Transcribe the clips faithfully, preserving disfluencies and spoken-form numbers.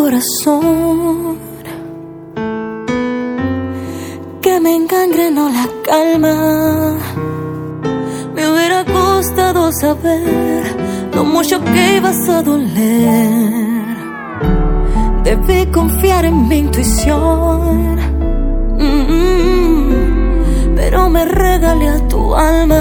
corazón que me engangrenó la calma. Me hubiera gustado saber lo mucho que ibas a doler. Debí confiar en mi intuición, mm-hmm. pero me regalé a tu alma.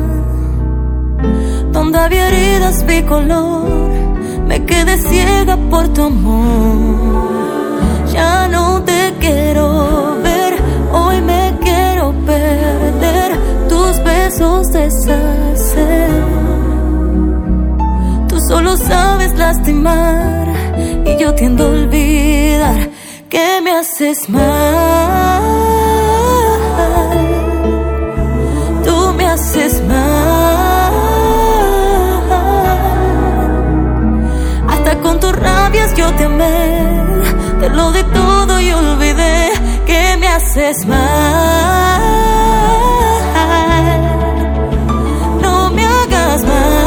Donde había heridas vi color, me quedé ciega por tu amor. Ya no te quiero ver, hoy me quiero perder. Tus besos deshacer. Tú solo sabes lastimar y yo tiendo a olvidar que me haces mal. Tú me haces mal. Hasta con tus rabias yo te amé. Te lo di todo y olvidé que me haces mal. No me hagas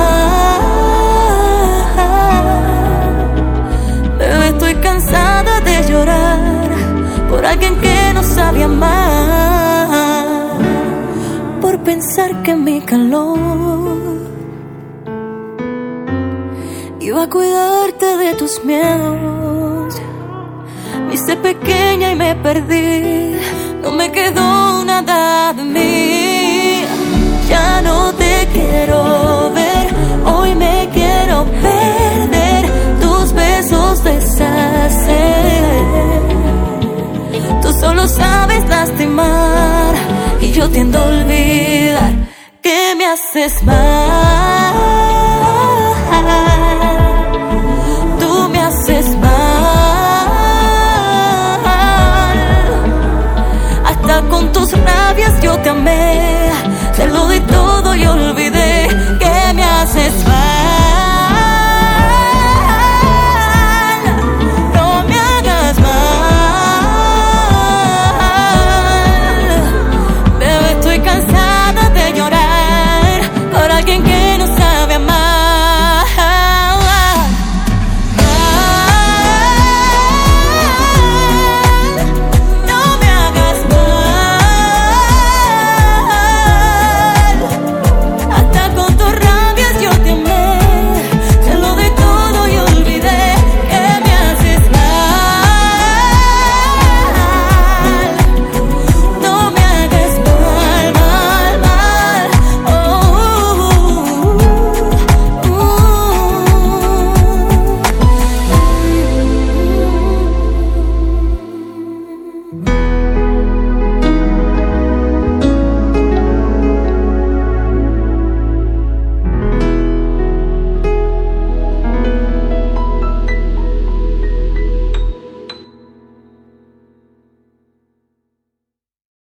mal. Bebé, estoy cansada de llorar por alguien que no sabe amar, por pensar que mi calor iba a cuidarte de tus miedos. Me hice pequeña y me perdí, no me quedó nada de mí. Ya no te quiero ver, hoy me quiero perder. Tus besos deshacer. Tú solo sabes lastimar y yo tiendo a olvidar que me haces mal.